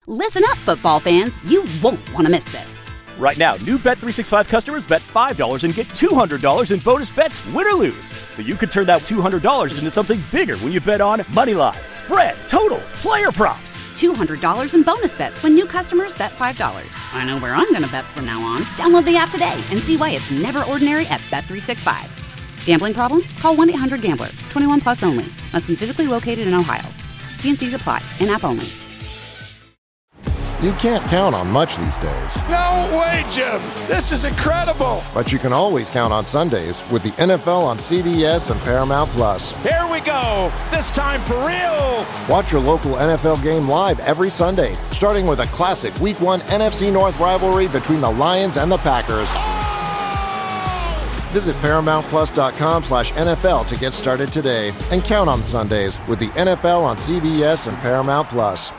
Listen up, football fans. You won't want to miss this. Right now, new Bet365 customers bet $5 and get $200 in bonus bets, win or lose. So you could turn that $200 into something bigger when you bet on moneyline, spread, totals, player props. $200 in bonus bets when new customers bet $5. I know where I'm going to bet from now on. Download the app today and see why it's never ordinary at Bet365. Gambling problem? Call 1-800-GAMBLER. 21 plus only. Must be physically located in Ohio. T&Cs apply. In-app only. You can't count on much these days. No way, Jim. This is incredible. But you can always count on Sundays with the NFL on CBS and Paramount Plus. Here we go. This time for real. Watch your local NFL game live every Sunday, starting with a classic Week 1 NFC North rivalry between the Lions and the Packers. Visit ParamountPlus.com/NFL to get started today and count on Sundays with the NFL on CBS and Paramount Plus.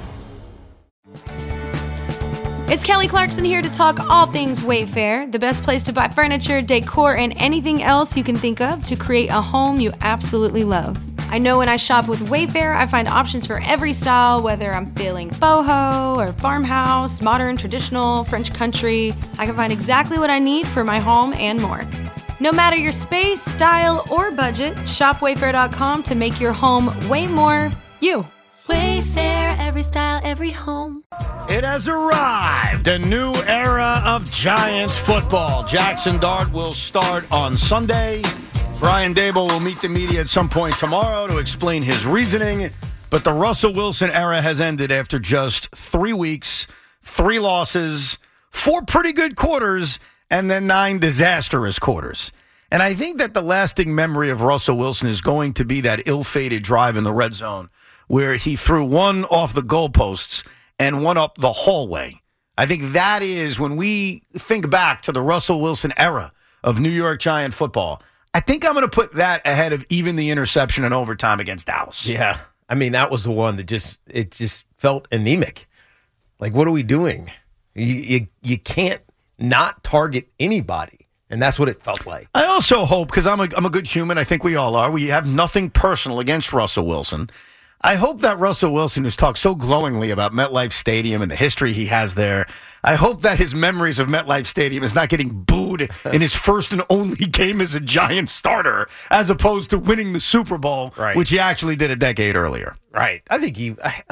It's Kelly Clarkson here to talk all things Wayfair, the best place to buy furniture, decor, and anything else you can think of to create a home you absolutely love. I know when I shop with Wayfair, I find options for every style, whether I'm feeling boho or farmhouse, modern, traditional, French country. I can find exactly what I need for my home and more. No matter your space, style, or budget, shop Wayfair.com to make your home way more you. Wayfair, every style, every home. It has arrived, a new era of Giants football. Jackson Dart will start on Sunday. Brian Daboll will meet the media at some point tomorrow to explain his reasoning. But the Russell Wilson era has ended after just 3 weeks, 3 losses, 4 pretty good quarters, and then 9 disastrous quarters. And I think that the lasting memory of Russell Wilson is going to be that ill-fated drive in the red zone where he threw one off the goalposts and one up the hallway. I think that is when we think back to the Russell Wilson era of New York Giant football. I think I'm going to put that ahead of even the interception in overtime against Dallas. Yeah. I mean, that was the one that just felt anemic. Like, what are we doing? You can't not target anybody. And that's what it felt like. I also hope, because I'm a good human, I think we all are, we have nothing personal against Russell Wilson. I hope that Russell Wilson, who's talked so glowingly about MetLife Stadium and the history he has there, I hope that his memories of MetLife Stadium is not getting booed in his first and only game as a Giant starter, as opposed to winning the Super Bowl, right, which he actually did a decade earlier. Right. I think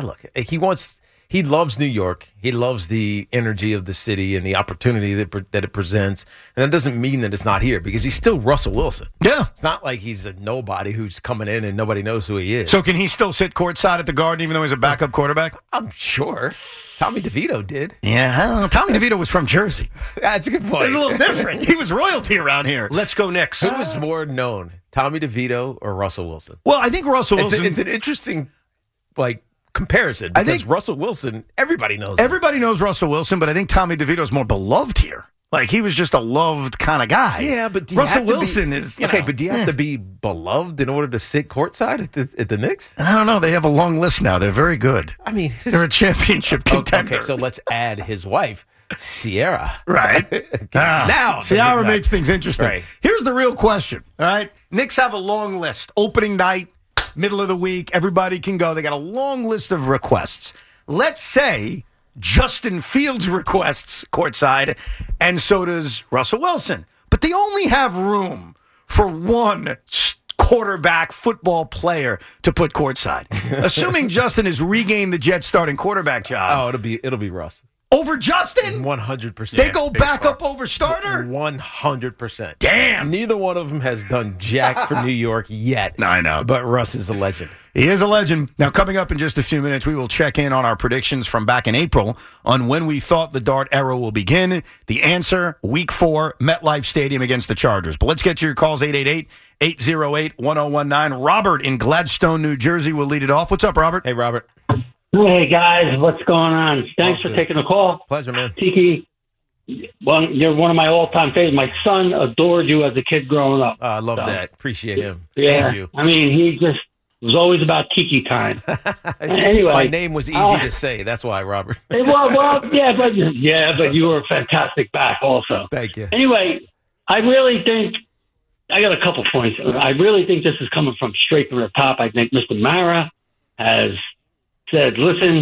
he loves New York. He loves the energy of the city and the opportunity that it presents. And that doesn't mean that it's not here, because he's still Russell Wilson. Yeah. It's not like he's a nobody who's coming in and nobody knows who he is. So can he still sit courtside at the Garden even though he's a backup quarterback? I'm sure. Tommy DeVito did. Yeah, I don't know. Tommy DeVito was from Jersey. That's a good point. It's a little different. He was royalty around here. Let's go Knicks. Who was more known, Tommy DeVito or Russell Wilson? Well, I think Russell Wilson. It's an interesting, comparison. I Because think Russell Wilson, everybody knows him. Everybody knows Russell Wilson, but I think Tommy DeVito's more beloved here. Like, he was just a loved kind of guy. Yeah, but Russell Wilson is okay. But do you have to be beloved in order to sit courtside at the Knicks? I don't know. They have a long list now. They're very good. I mean, they're a championship contender. Okay, so let's add his wife, Sierra. Right. Now, Sierra makes things interesting. Right. Here's the real question. All right. Knicks have a long list. Opening night, middle of the week, everybody can go. They got a long list of requests. Let's say Justin Fields requests courtside, and so does Russell Wilson. But they only have room for one quarterback football player to put courtside. Assuming Justin has regained the Jets starting quarterback job. Oh, it'll be Russ. Over Justin? 100%. They go back up over starter? 100%. Damn. Neither one of them has done jack for New York yet. No, I know. But Russ is a legend. He is a legend. Now, coming up in just a few minutes, we will check in on our predictions from back in April on when we thought the Dart era will begin. The answer, Week 4, MetLife Stadium against the Chargers. But let's get to your calls, 888-808-1019. Robert in Gladstone, New Jersey will lead it off. What's up, Robert? Hey, Robert. Hey, guys. What's going on? Thanks for taking the call. Pleasure, man. Tiki, you're one of my all-time favorites. My son adored you as a kid growing up. I love that. Appreciate him. Yeah. Thank you. I mean, he just was always about Tiki time. Anyway, my name was easy to say. That's why, Robert. but you were a fantastic back also. Thank you. Anyway, I really think I got a couple points. I really think this is coming straight from the top. I think Mr. Mara has said, listen,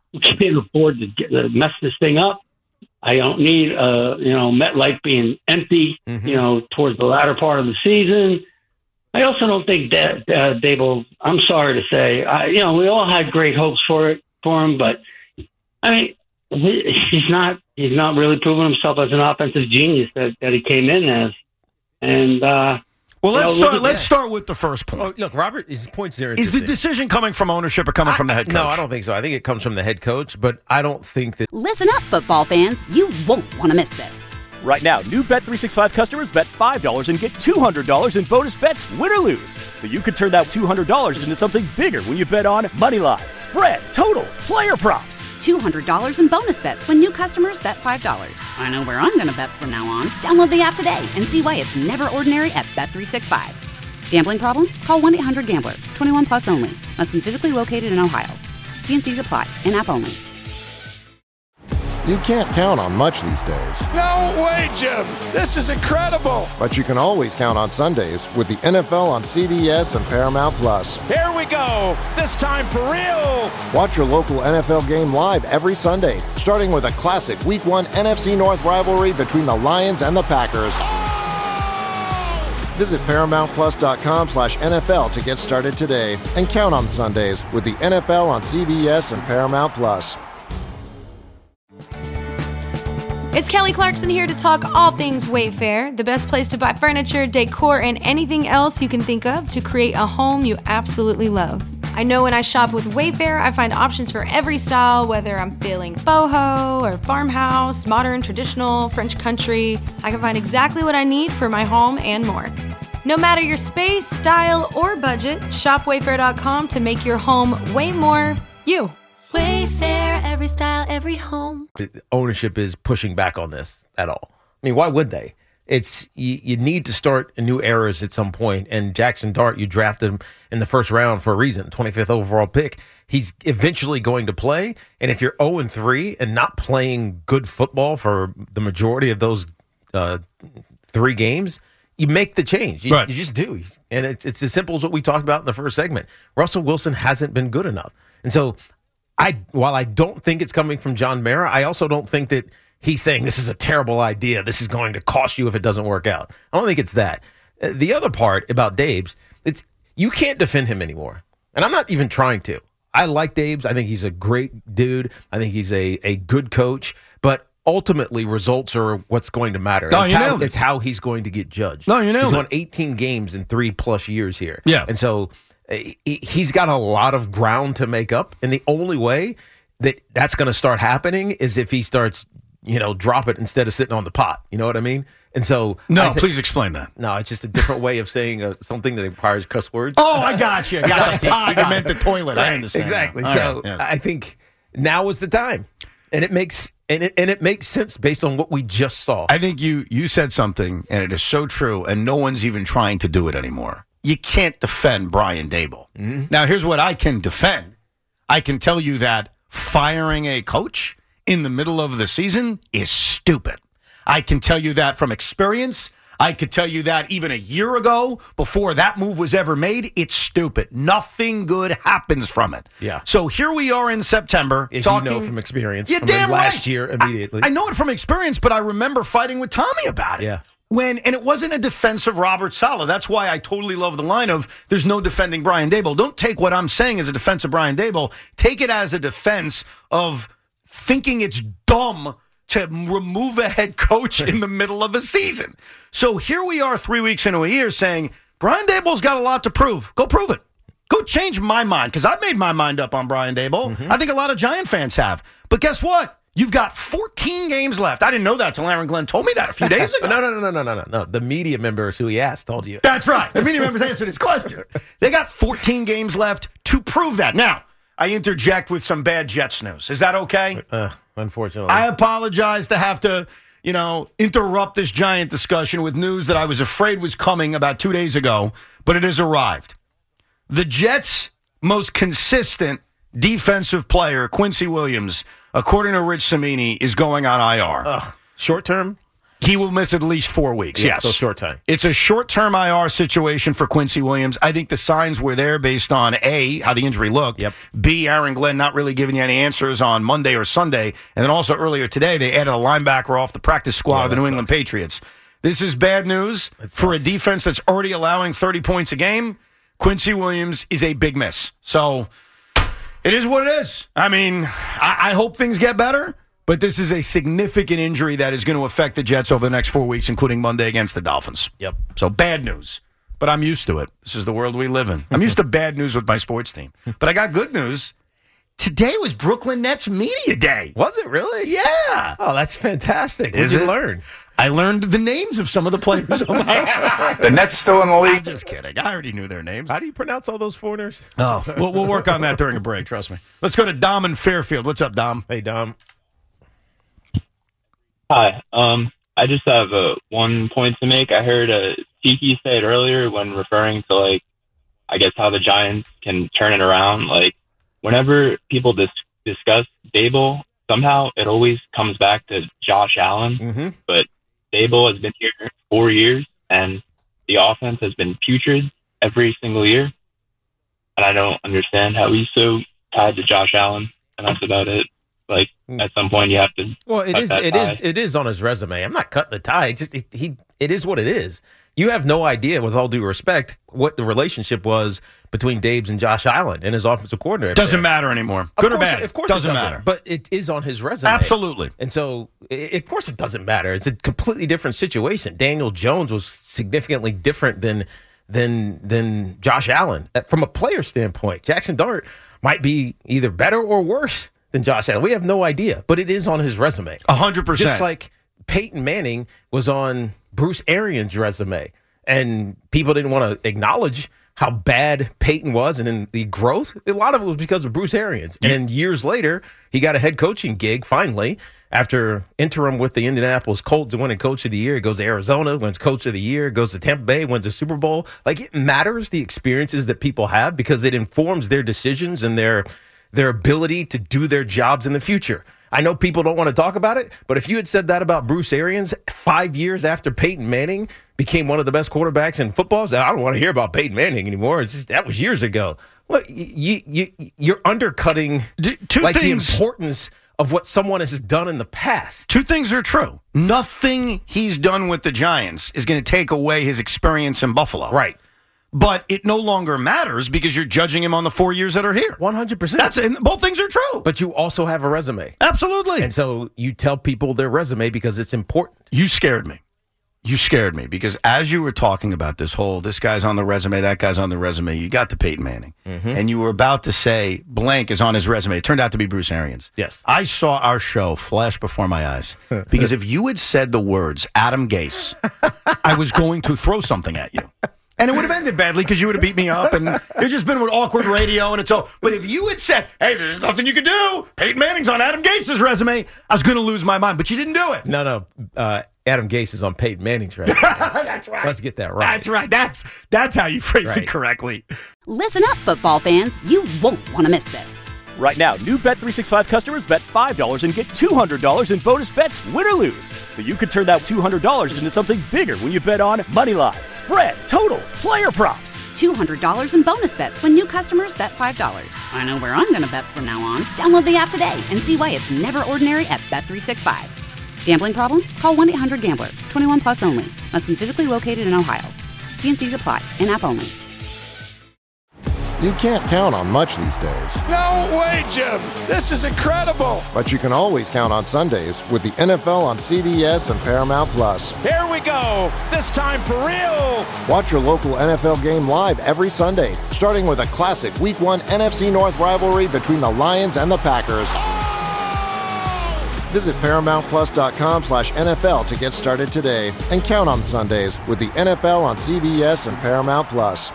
can't afford to mess this thing up. I don't need, MetLife being empty, towards the latter part of the season. I also don't think that Daboll, I'm sorry to say, we all had great hopes for him, but I mean, he's not really proven himself as an offensive genius that he came in as. And let's start with the first point. Oh, look, Robert, his point's there. Is the decision coming from ownership or coming from the head coach? No, I don't think so. I think it comes from the head coach, but I don't think that. Listen up, football fans. You won't want to miss this. Right now, new Bet365 customers bet $5 and get $200 in bonus bets, win or lose. So you could turn that $200 into something bigger when you bet on moneyline, spread, totals, player props. $200 in bonus bets when new customers bet $5. I know where I'm going to bet from now on. Download the app today and see why it's never ordinary at Bet365. Gambling problem? Call 1-800-GAMBLER. 21 plus only. Must be physically located in Ohio. T&Cs apply. In-app only. You can't count on much these days. No way, Jim. This is incredible. But you can always count on Sundays with the NFL on CBS and Paramount Plus. Here we go. This time for real. Watch your local NFL game live every Sunday, starting with a classic Week 1 NFC North rivalry between the Lions and the Packers. Visit ParamountPlus.com/NFL to get started today and count on Sundays with the NFL on CBS and Paramount Plus. It's Kelly Clarkson here to talk all things Wayfair, the best place to buy furniture, decor, and anything else you can think of to create a home you absolutely love. I know when I shop with Wayfair, I find options for every style, whether I'm feeling boho or farmhouse, modern, traditional, French country. I can find exactly what I need for my home and more. No matter your space, style, or budget, shop Wayfair.com to make your home way more you. Wayfair, every style, every home. Ownership is pushing back on this at all. I mean, why would they? It's you need to start new eras at some point. And Jackson Dart, you drafted him in the first round for a reason, 25th overall pick. He's eventually going to play. And if you're 0-3 and not playing good football for the majority of those 3 games, you make the change. You just do. And it's as simple as what we talked about in the first segment. Russell Wilson hasn't been good enough. And so while I don't think it's coming from John Mara, I also don't think that he's saying this is a terrible idea. This is going to cost you if it doesn't work out. I don't think it's that. The other part about Dabes, it's you can't defend him anymore. And I'm not even trying to. I like Dabes. I think he's a great dude. I think he's a good coach. But ultimately, results are what's going to matter. No, it's how he's going to get judged. No, you nailed it. He's won 18 games in 3+ years here. Yeah. And so he's got a lot of ground to make up, and the only way that's going to start happening is if he starts, drop it instead of sitting on the pot. You know what I mean? And so, please explain that. No, it's just a different way of saying something that requires cuss words. Oh, I got you. Got the pot. I meant the toilet. Right, I understand. Exactly. Now. So Right, yeah. I think now is the time, and it makes sense based on what we just saw. I think you said something, and it is so true, and no one's even trying to do it anymore. You can't defend Brian Daboll. Mm-hmm. Now, here's what I can defend. I can tell you that firing a coach in the middle of the season is stupid. I can tell you that from experience. I could tell you that even a year ago, before that move was ever made, it's stupid. Nothing good happens from it. Yeah. So here we are in September. As talking, you know from experience. Yeah, from damn last right. year immediately. I know it from experience, but I remember fighting with Tommy about it. Yeah. And it wasn't a defense of Robert Saleh. That's why I totally love the line of there's no defending Brian Daboll. Don't take what I'm saying as a defense of Brian Daboll. Take it as a defense of thinking it's dumb to remove a head coach in the middle of a season. So here we are 3 weeks into a year saying, Brian Daboll's got a lot to prove. Go prove it. Go change my mind, because I've made my mind up on Brian Daboll. Mm-hmm. I think a lot of Giant fans have. But guess what? You've got 14 games left. I didn't know that till Aaron Glenn told me that a few days ago. No. The media members who he asked told you. That's right. The media members answered his question. They got 14 games left to prove that. Now, I interject with some bad Jets news. Is that okay? Unfortunately. I apologize to have to, interrupt this Giant discussion with news that I was afraid was coming about 2 days ago, but it has arrived. The Jets' most consistent defensive player, Quincy Williams, according to Rich Cimini, is going on IR. Short term? He will miss at least 4 weeks, yes. So short time. It's a short-term IR situation for Quincy Williams. I think the signs were there based on, A, how the injury looked, B, Aaron Glenn not really giving you any answers on Monday or Sunday, and then also earlier today, they added a linebacker off the practice squad of the New England Patriots. This is bad news for a defense that's already allowing 30 points a game. Quincy Williams is a big miss. So it is what it is. I mean, I hope things get better, but this is a significant injury that is going to affect the Jets over the next 4 weeks, including Monday against the Dolphins. So bad news. But I'm used to it. This is the world we live in. I'm used to bad news with my sports team. But I got good news. Today was Brooklyn Nets Media Day. Was it really? Yeah. Oh, that's fantastic. What did you learn? I learned the names of some of the players. The Nets still in the league? I'm just kidding. I already knew their names. How do you pronounce all those foreigners? Oh, we'll work on that during a break, trust me. Let's go to Dom in Fairfield. What's up, Dom? Hey, Dom. Hi. I just have one point to make. I heard Tiki say it earlier when referring to, like, I guess how the Giants can turn it around. Like, whenever people discuss Dable, somehow it always comes back to Josh Allen. But Dable has been here 4 years, and the offense has been putrid every single year. And I don't understand how he's so tied to Josh Allen, and that's about it. Like, at some point you have to. Well, it is on his resume. I'm not cutting the tie. It is what it is. You have no idea, with all due respect, what the relationship was between Dabes and Josh Allen and his offensive coordinator. Doesn't matter anymore. Good or bad. Of course doesn't it matter. But it is on his resume. Absolutely. And so, of course it doesn't matter. It's a completely different situation. Daniel Jones was significantly different than Josh Allen. From a player standpoint, Jackson Dart might be either better or worse than Josh Allen. We have no idea, but it is on his resume. 100%. Just like Peyton Manning was on Bruce Arians' resume, and people didn't want to acknowledge how bad Peyton was and in the growth. A lot of it was because of Bruce Arians. And then years later, he got a head coaching gig finally after interim with the Indianapolis Colts and winning Coach of the Year. He goes to Arizona, wins Coach of the Year, goes to Tampa Bay, wins a Super Bowl. Like, it matters, the experiences that people have, because it informs their decisions and their ability to do their jobs in the future. I know people don't want to talk about it, but if you had said that about Bruce Arians 5 years after Peyton Manning became one of the best quarterbacks in football, I don't want to hear about Peyton Manning anymore. That was years ago. Well, you're undercutting the importance of what someone has done in the past. Two things are true. Nothing he's done with the Giants is going to take away his experience in Buffalo. Right. But it no longer matters because you're judging him on the 4 years that are here. 100%. And both things are true. But you also have a resume. Absolutely. And so you tell people their resume because it's important. You scared me. Because as you were talking about this guy's on the resume, that guy's on the resume, you got to Peyton Manning. And you were about to say blank is on his resume. It turned out to be Bruce Arians. Yes. I saw our show flash before my eyes. Because if you had said the words Adam Gase, I was going to throw something at you. And it would have ended badly because you would have beat me up, and it's just been with awkward radio, and it's all. But if you had said, "Hey, there's nothing you can do," Peyton Manning's on Adam Gase's resume, I was going to lose my mind. But you didn't do it. No. Adam Gase is on Peyton Manning's resume. That's right. Let's get that right. That's right. That's how you phrase it correctly. Listen up, football fans. You won't want to miss this. Right now, new Bet365 customers bet $5 and get $200 in bonus bets, win or lose. So you could turn that $200 into something bigger when you bet on Moneyline, spread, totals, player props. $200 in bonus bets when new customers bet $5. I know where I'm going to bet from now on. Download the app today and see why it's never ordinary at Bet365. Gambling problem? Call 1-800-GAMBLER. 21 plus only. Must be physically located in Ohio. T&Cs apply. In-app only. You can't count on much these days. No way, Jim. This is incredible. But you can always count on Sundays with the NFL on CBS and Paramount Plus. Here we go. This time for real. Watch your local NFL game live every Sunday, starting with a classic Week 1 NFC North rivalry between the Lions and the Packers. Visit ParamountPlus.com/NFL to get started today and count on Sundays with the NFL on CBS and Paramount Plus.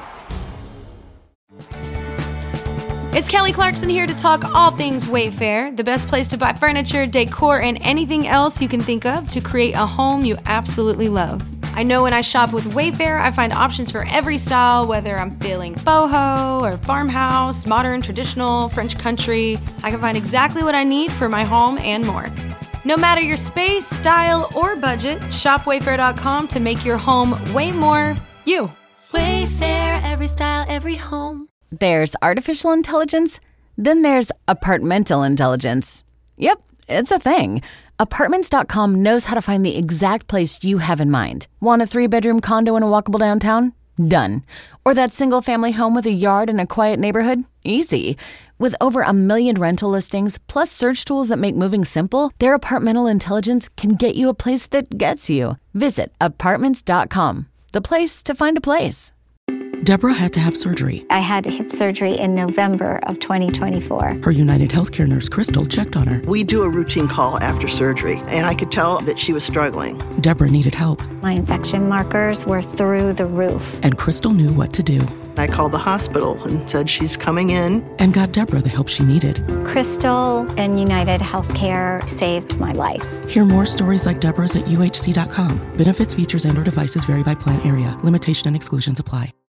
It's Kelly Clarkson here to talk all things Wayfair, the best place to buy furniture, decor, and anything else you can think of to create a home you absolutely love. I know when I shop with Wayfair, I find options for every style, whether I'm feeling boho or farmhouse, modern, traditional, French country. I can find exactly what I need for my home and more. No matter your space, style, or budget, shop Wayfair.com to make your home way more you. Wayfair, every style, every home. There's artificial intelligence, then there's apartmental intelligence. Yep, it's a thing. Apartments.com knows how to find the exact place you have in mind. Want a 3-bedroom condo in a walkable downtown? Done. Or that single-family home with a yard in a quiet neighborhood? Easy. With over 1 million rental listings, plus search tools that make moving simple, their apartmental intelligence can get you a place that gets you. Visit Apartments.com, the place to find a place. Deborah had to have surgery. I had hip surgery in November of 2024. Her United Healthcare nurse, Crystal, checked on her. We do a routine call after surgery, and I could tell that she was struggling. Deborah needed help. My infection markers were through the roof. And Crystal knew what to do. I called the hospital and said she's coming in. And got Deborah the help she needed. Crystal and United Healthcare saved my life. Hear more stories like Deborah's at UHC.com. Benefits, features, and/or devices vary by plan area. Limitation and exclusions apply.